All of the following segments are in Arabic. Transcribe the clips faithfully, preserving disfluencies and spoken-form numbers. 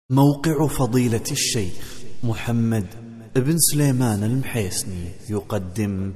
موقع فضيلة الشيخ محمد بن سليمان المحيسني يقدم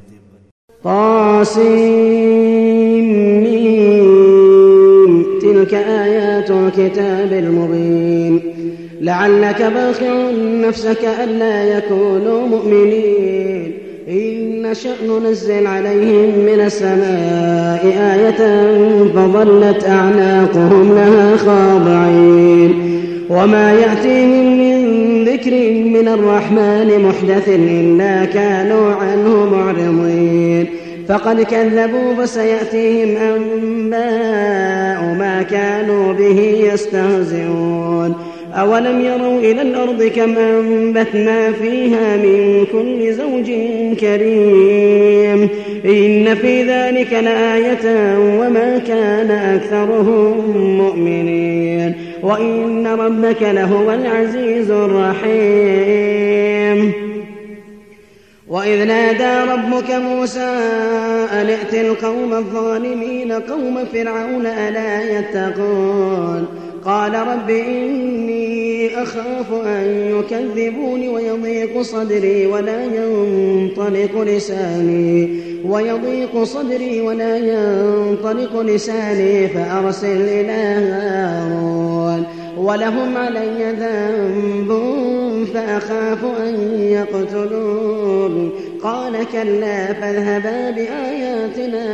طاسين تلك آيات الكتاب المبين لعلك باخع نفسك ألا يكونوا مؤمنين إن نشأ ننزل عليهم من السماء آية فظلت أعناقهم لها خاضعين وما يأتيهم من ذكر من الرحمن محدث إلا كانوا عنه معرضين فقد كذبوا فسيأتيهم أنباء ما كانوا به يستهزئون أولم يروا إلى الأرض كم أنبتنا فيها من كل زوج كريم إن في ذلك لآية وما كان أكثرهم مؤمنين وإن ربك لهو العزيز الرحيم وإذ نادى ربك موسى أن ائت القوم الظالمين قوم فرعون ألا يتقون قال رب إني أخاف أن يكذبوني ويضيق صدري ولا ينطلق لساني ويضيق صدري ولا ينطلق لساني فأرسل إلى هارون ولهم علي ذنب فأخاف أن يقتلون قال كلا فاذهبا بآياتنا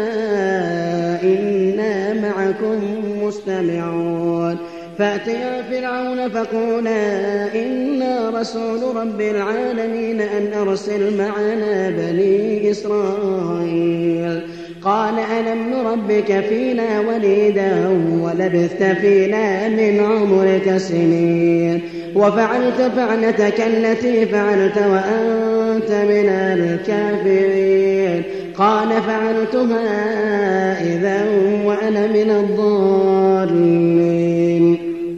إنا معكم مستمعون فأتيا فرعون فقولا إنا رسول رب العالمين أن أرسل معنا بني إسرائيل قال ألم نربك فينا وليدا ولبثت فينا من عمرك سنين وفعلت فعلتك التي فعلت وأنت من الكافرين قال فعلتها إذا وأنا من الضالين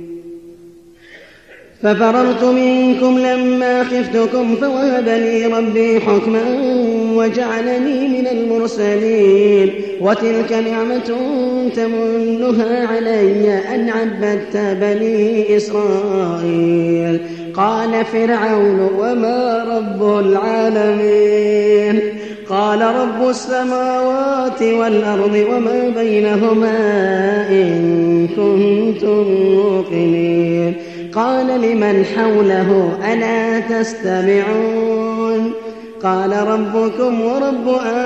ففررت منكم لما خفتكم فوهب لي ربي حكما وجعلني من المرسلين وتلك نعمة تمنها علي أن عبدت بني إسرائيل قال فرعون وما رب العالمين قال رب السماوات والأرض وما بينهما إن كنتم موقنين قال لمن حوله ألا تستمعون قال ربكم ورب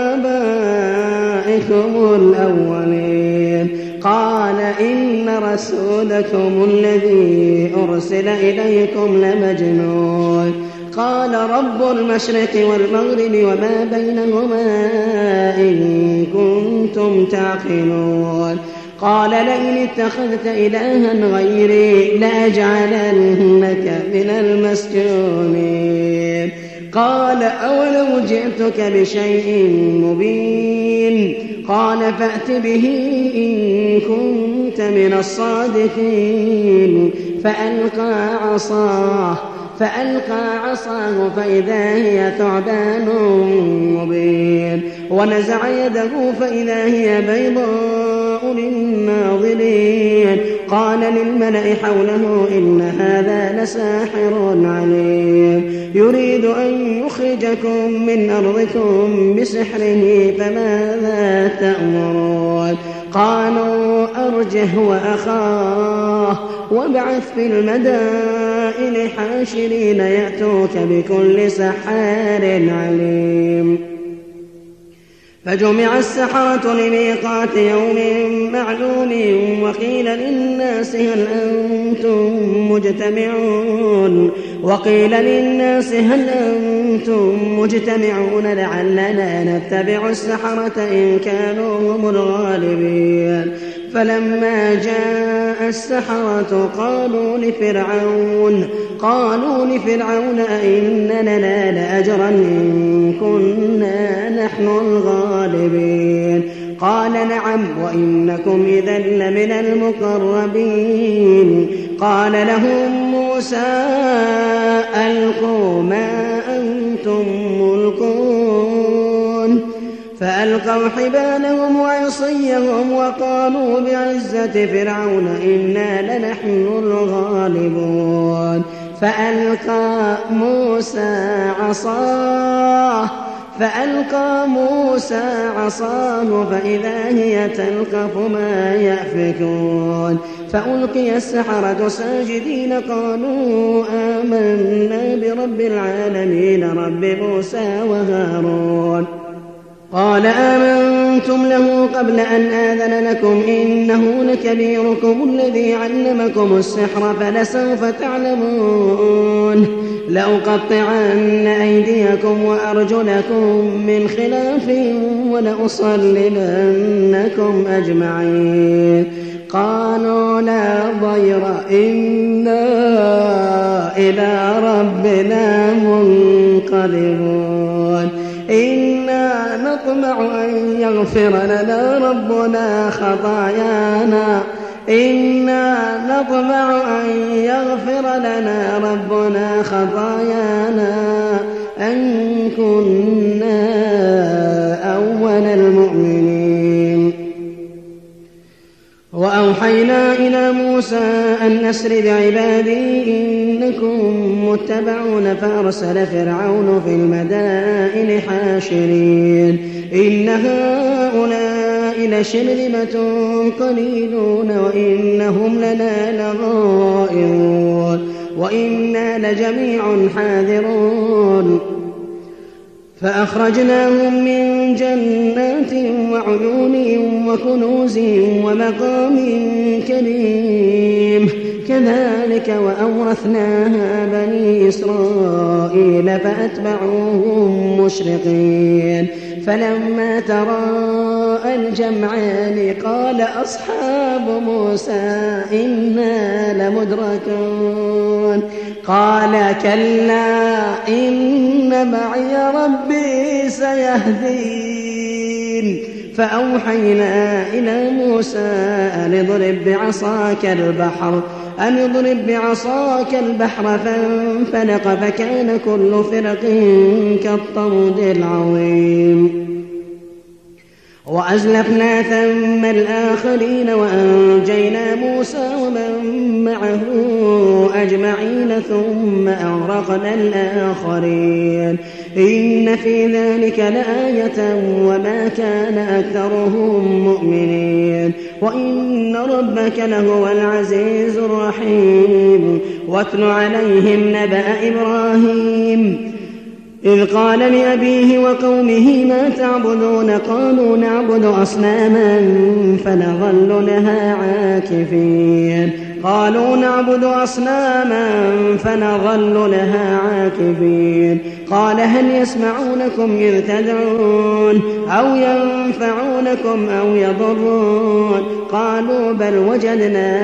آبائكم الأولين قال إن رسولكم الذي أرسل إليكم لمجنون قال رب المشرق والمغرب وما بينهما إن كنتم تعقلون قال لئن اتخذت إلها غيري لأجعلنك من المسجونين قال أولو جئتك بشيء مبين قال فأت به إن كنت من الصادقين فألقى عصاه فألقى عصاه فإذا هي ثعبان مبين ونزع يده فإذا هي بيضاء للناظرين قال للملأ حوله إن هذا لساحر عليم يريد أن يخرجكم من أرضكم بسحره فماذا تأمرون قالوا أرجه وأخاه وابعث في المدائن حاشرين يأتوك بكل سحار عليم فجمع السحرة لميقات يوم معلوم وقيل للناس هل أنتم مجتمعون وقيل للناس هل أنتم مجتمعون لعلنا نتبع السحرة إن كانوا هم الغالبين فلما جاء السحرة قالوا لفرعون قالوا لفرعون أئن لنا لأجرا إن كنا نحن الغالبين قال نعم وإنكم إذا لمن المقربين قال لهم موسى ألقوا ما أنتم ملقون فألقوا حبالهم وعصيهم وقالوا بعزة فرعون إنا لنحن الغالبون فألقى موسى عصاه فألقى موسى عصاه فإذا هي تلقف ما يأفكون فألقي السحرة ساجدين قالوا آمنا برب العالمين رب موسى وهارون قال آمنتم له قبل أن آذن لكم إنه لكبيركم الذي علمكم السحر فلسوف تعلمون لأقطعن أيديكم وأرجلكم من خلاف ولأصلبنكم أجمعين قالوا لا ضير إنا إلى ربنا منقلبون إنا نطمع أن يغفر لنا ربنا خطايانا إنا نطمع أن يغفر لنا ربنا خطايانا أن كنا أول المؤمنين وأوحينا إلى موسى أن أسر بعبادي إنكم متبعون فأرسل فرعون في المدائن حاشرين إن هؤلاء لشرذمة قليلون وإنهم لنا لغائظون وإنا لجميع حاذرون فأخرجناهم من جنات وعيون وكنوز ومقام كريم كذلك وأورثناها بني إسرائيل فأتبعوهم مشرقين فلما تراءى الجمعان قال أصحاب موسى إنا لمدركون قال كلا إن معي ربي سيهدين فأوحينا إلى موسى أن اضرب بعصاك البحر أن اضرب بعصاك البحر فانفلق فكان كل فرق كالطود العظيم وأزلفنا ثم الآخرين وأنجينا موسى ومن معه أجمعين ثم أغرقنا الآخرين إن في ذلك لآية وما كان أكثرهم مؤمنين وإن ربك لهو العزيز الرحيم واتل عليهم نبأ إبراهيم إذ قال لأبيه وقومه ما تعبدون قالوا نعبد أصناما فنظل لها عاكفين قالوا نعبد أصناما فنظل لها عاكفين قال هل يسمعونكم إذ تدعون أو ينفعونكم أو يضرون قالوا بل وجدنا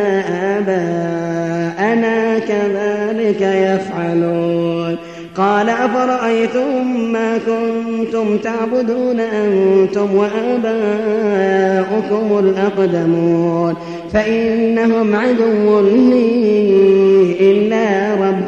آباءنا كذلك يفعلون قال أفرأيتم ما كنتم تعبدون أنتم وآباؤكم الأقدمون فإنهم عدو لي إلا رب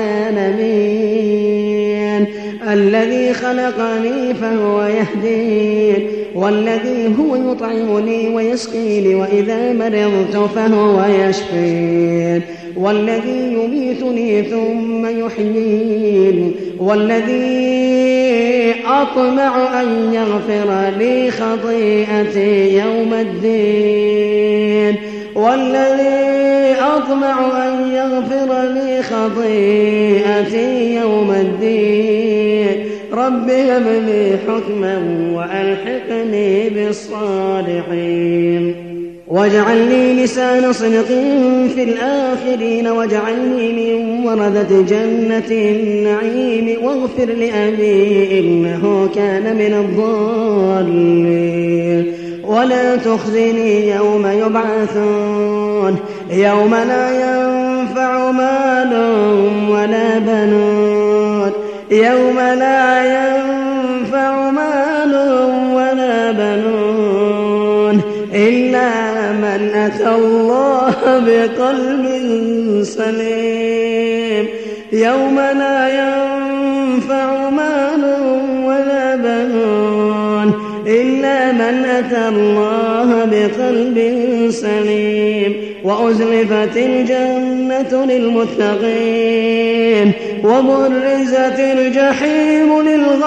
العالمين الذي خلقني فهو يهدين والذي هو يطعمني ويسقيني وإذا مرضت فهو يشفين والذي يميتني ثم يحيين والذي أطمع أن يغفر لي خطيئتي يوم الدين والذي أطمع أن يغفر لي خطيئتي يوم الدين رب هب لي حكما وألحقني بالصالحين واجعل لي لسان صدق في الآخرين واجعلني من ورثة جنة النعيم واغفر لأبي إنه كان من الضالين ولا تخزني يوم يبعثون يوم لا ينفع مال ولا بنون يوم لا ينفع مال ولا بنون إلا من أتى الله بقلب سليم يوم لا ينفع مال ولا بنون إلا من أتى الله بقلب سليم وأزلفت الجنة للمتقين وبرزت الجحيم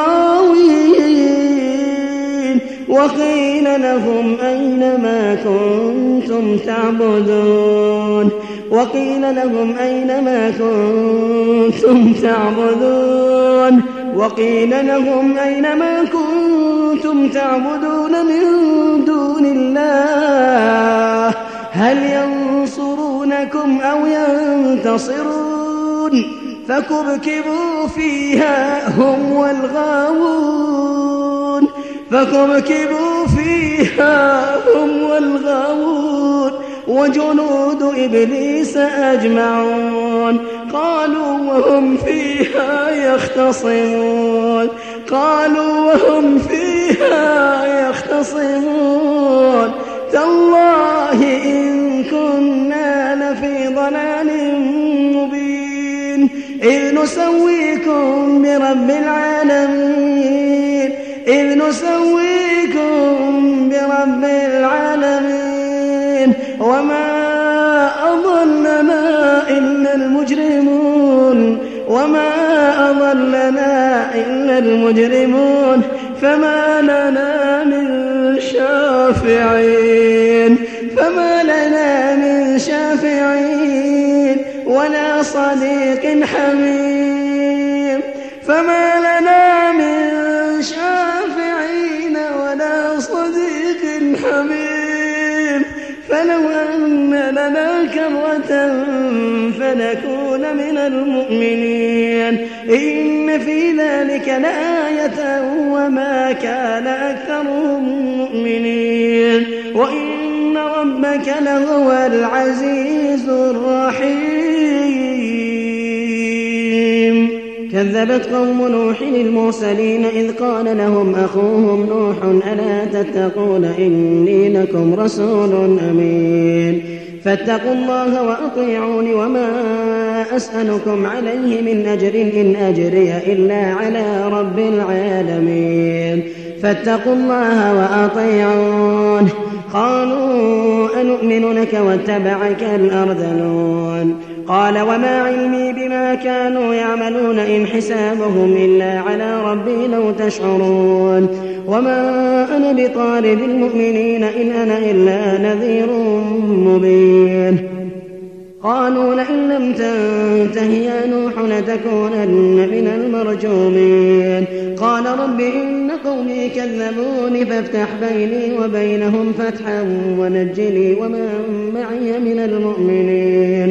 للغاوين وقيل لهم أين ما كنتم تعبدون وقيل لهم أين ما كنتم تعبدون وقيل لهم أين ما كنتم تعبدون من دون الله هل ينصرونكم أو ينتصرون فكبكبوا فيها هم والغاوون فكبكبوا فيها هم والغاوون وجنود إبليس أجمعون قالوا وهم فيها يختصمون قالوا وهم فيها يختصمون تالله إن كنا لفي ضلال مبين إذ نسويكم برب العالمين إذ نسويكم برب العالمين وما أضلنا إلا المجرمون وما أضلنا إلا المجرمون فما لنا من شافعين فما لنا من شافعين ولا صديق حميم فما لنا من شافعين ولا صديق حميم فلو أن لنا كرة فنكون من المؤمنين إن في ذلك لآية وما كان أكثرهم مؤمنين وإن ربك لهو العزيز الرحيم كذبت قوم نوح المرسلين إذ قال لهم أخوهم نوح ألا تتقون إني لكم رسول أمين فاتقوا الله وأطيعون وما أسألكم عليه من أجر إن أجري إلا على رب العالمين فاتقوا الله وأطيعون قالوا أنؤمن لك واتبعك الأرذلون قال وما علمي بما كانوا يعملون إن حسابهم إلا على ربي لو تشعرون وما أنا بطارد المؤمنين إن أنا إلا نذير مبين قالوا لئن لم تنته يا نوح لتكونن من المرجومين قال رب إن قومي كذبوني فافتح بيني وبينهم فتحا ونجني ومن معي من المؤمنين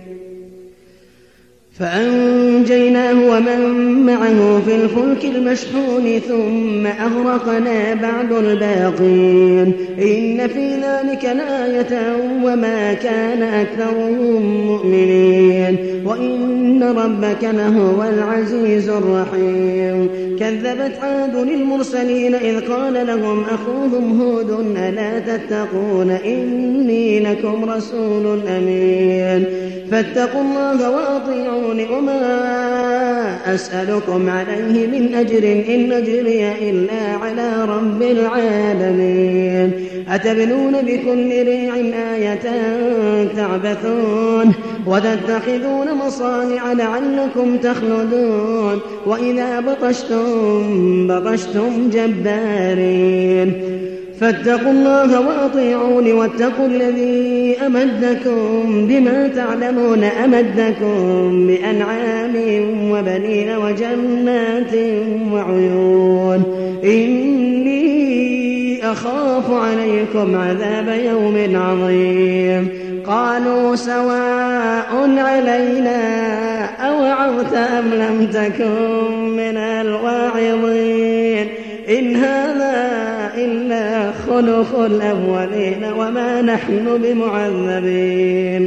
فأنجيناه ومن معه في الفلك المشحون ثم أغرقنا بعد الباقين إن في ذلك لآية وما كان أكثرهم مؤمنين وإن ربك لهو العزيز الرحيم كذبت عاد المرسلين إذ قال لهم أخوهم هود ألا تتقون إني لكم رسول أمين فاتقوا الله وأطيعون وما أسألكم عليه من أجر إن أجري إلا على رب العالمين أتبنون بكل ريع آية تعبثون وتتخذون مصانع لعلكم تخلدون وإذا بطشتم بطشتم جبارين فاتقوا الله وأطيعون واتقوا الذي أمدكم بما تعلمون أمدكم بأنعام وبنين وجنات وعيون إني أخاف عليكم عذاب يوم عظيم قالوا سواء علينا أوعظت أم لم تكن من الواعظين إن هذا إلا خلق الأولين وما نحن بمعذبين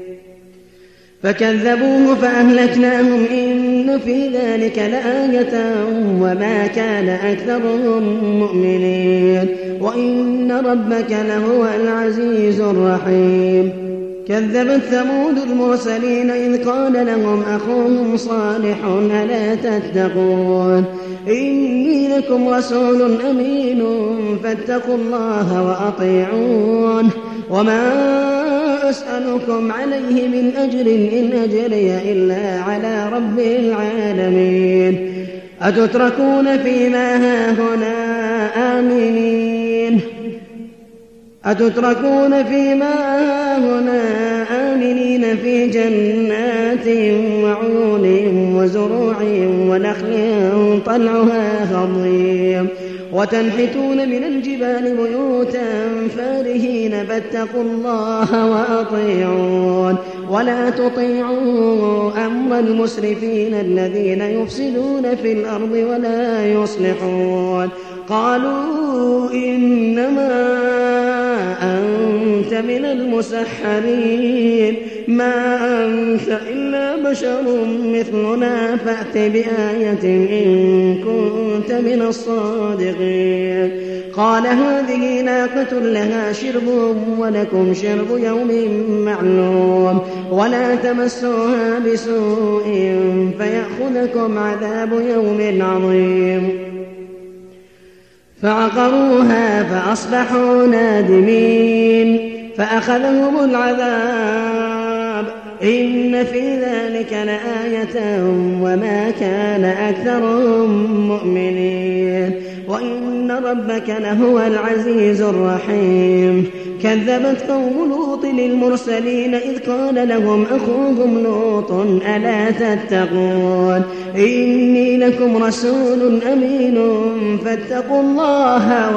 فكذبوه فأهلكناهم إن في ذلك لآية وما كان أكثرهم مؤمنين وإن ربك لهو العزيز الرحيم كذبت ثمود المرسلين إذ قال لهم أخوهم صالح ألا تتقون إني لكم رسول أمين فاتقوا الله وأطيعون وما أسألكم عليه من أجر إن أجري إلا على رب العالمين. أتتركون فيما هاهنا آمنين أتتركون فيما هاهنا آمنين في جنات وعيون وزروع ونخل طلعها هضيم وتنحتون من الجبال بيوتا فارهين فاتقوا الله وأطيعون ولا تطيعوا أمر المسرفين الذين يفسدون في الأرض ولا يصلحون. قالوا إنما أنت من المسحرين ما أنت إلا بشر مثلنا فأت بآية إن كنت من الصادقين. قال هذه ناقة لها شرب ولكم شرب يوم معلوم ولا تمسوها بسوء فيأخذكم عذاب يوم عظيم. فعقروها فأصبحوا نادمين فأخذهم العذاب إن في ذلك لآية وما كان أكثرهم مؤمنين وإن ربك لهو العزيز الرحيم. كذبت قوم لوط للمرسلين إذ قال لهم أخوهم لوط ألا تتقون إني لكم رسول أمين فاتقوا الله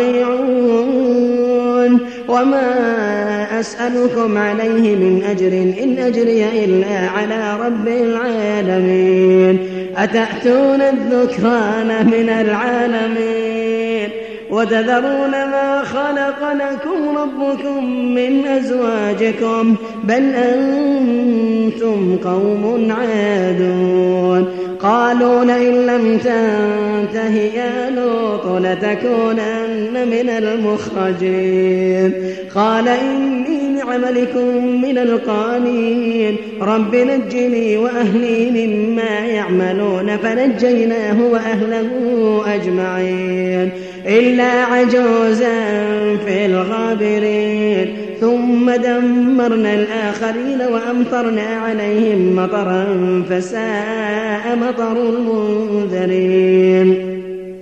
وأطيعون وما أسألكم عليه من أجر إن أجري إلا على رب العالمين. أتأتون الذكران من العالمين وتذرون ما خلق لكم ربكم من أزواجكم بل أنتم قوم عادون. قالوا لئن لم تنته يا لوط لتكونن من المخرجين. قال إني لعملكم من القانين رب نجني وأهلي مما يعملون فنجيناه وأهله أجمعين إلا عجوزا في الغابرين. ثم دمرنا الآخرين وأمطرنا عليهم مطرا فساء مطر المنذرين.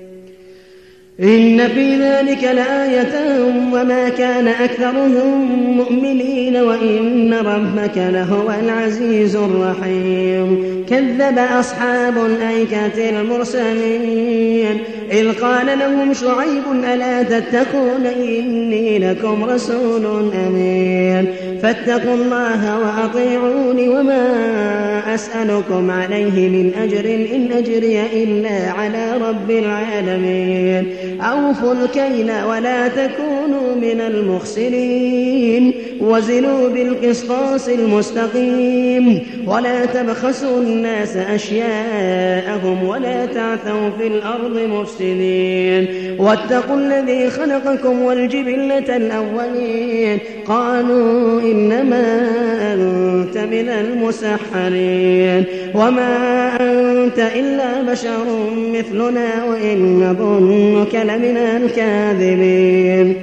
إن في ذلك لآية وما كان أكثرهم مؤمنين وإن ربك لهو العزيز الرحيم. كذب أصحاب الأيكة المرسلين إذ قال لهم شعيب ألا تتقون إني لكم رسول أمين فاتقوا الله وأطيعون وما أسألكم عليه من أجر إن أجري إلا على رب العالمين. أوفوا الكيل ولا تكونوا من المخسرين وزنوا بالقسطاس المستقيم ولا تبخسوا الناس أشياءهم ولا تعثوا في الأرض مفسدين واتقوا الذي خلقكم والجبلة الأولين. قالوا إنما أنت من المسحرين وما أنت إلا بشر مثلنا وإن نظنك لمن الكاذبين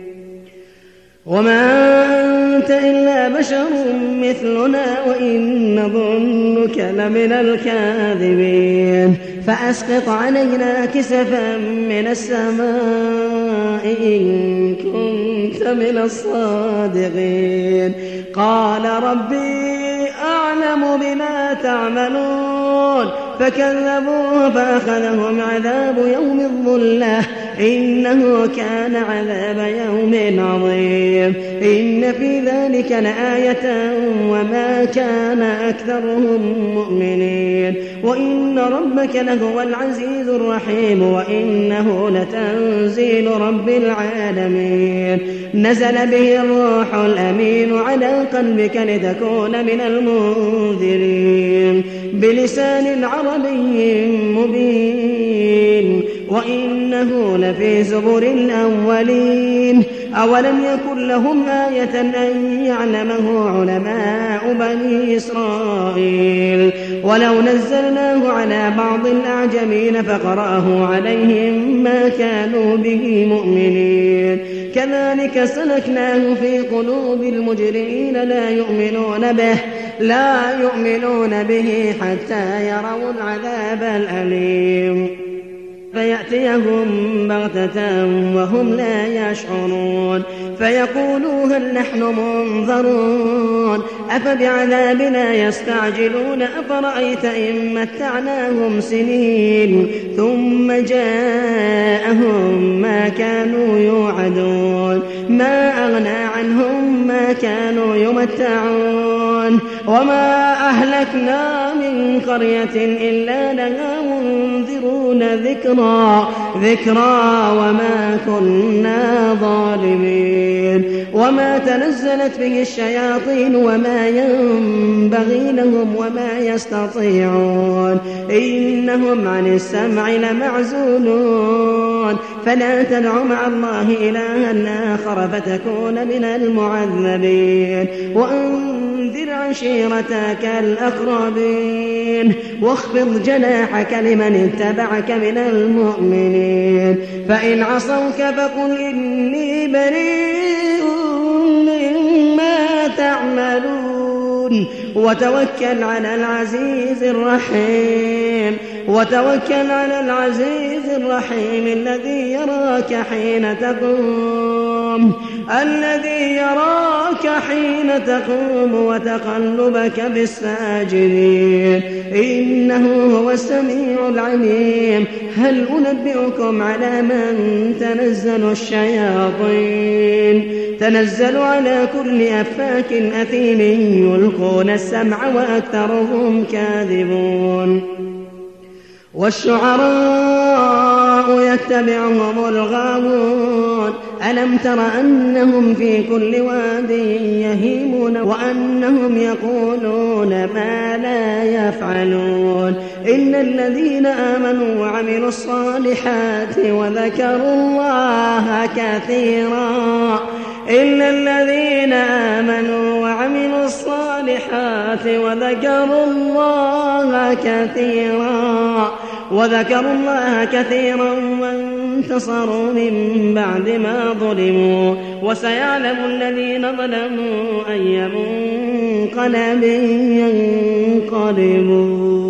وما أنت إلا بشر مثلنا وإن نظنك لمن الكاذبين فأسقط علينا كسفا من السماء إن كنت من الصادقين. قال ربي أعلم بما تعملون فكذبوه فأخذهم عذاب يوم الظلة إنه كان عذاب يوم عظيم. إن في ذلك لآية وما كان أكثرهم مؤمنين وإن ربك لهو العزيز الرحيم وإنه لتنزيل رب العالمين. نزل به الروح الأمين على قلبك لتكون من المنذرين بلسان عربي مبين وإنه لفي زبر الأولين. أولم يكن لهم آية أن يعلمه علماء بني إسرائيل ولو نزلناه على بعض الأعجمين فقرأه عليهم ما كانوا به مؤمنين كذلك سلكناه في قلوب المجرمين لا يؤمنون به لا يؤمنون به حتى يروا العذاب الأليم فيأتيهم بغتة وهم لا يشعرون فيقولوا هل نحن منظرون أفبعذابنا يستعجلون أفرأيت إن متعناهم سنين ثم جاءهم ما كانوا يوعدون ما أغنى عنهم ما كانوا يمتعون وما أهلكنا من قرية إلا لها منذرون ذكرى ذكرى وما كنا ظالمين وما تنزلت به الشياطين وما ينبغي لهم وما يستطيعون إنهم عن السمع لمعزولون فلا تدع مع الله إلها آخر فتكون من المعذبين وأنذر عشيرتك الأقربين واخفض جناحك لمن اتبعك من المؤمنين فإن عصوك فقل إني بريء مما تعملون وتوكل على العزيز الرحيم وتوكل على العزيز الرحيم الذي يراك حين تقوم الذي يراك حين تقوم وتقلبك بالساجدين إنه هو السميع العليم هل أنبئكم على من تنزل الشياطين تنزل على كل أفاك أثيم يلقون السمع وأكثرهم كاذبون والشعراء يتبعهم الغاوون ألم تر أنهم في كل واد يهيمون وأنهم يقولون ما لا يفعلون إن الذين آمنوا وعملوا الصالحات وذكروا الله كثيرا إلا الذين آمنوا وعملوا الصالحات وذكروا الله كثيرا وذكروا الله كثيرا وانتصروا من بعد ما ظلموا وسيعلم الذين ظلموا أي منقلب ينقلبون.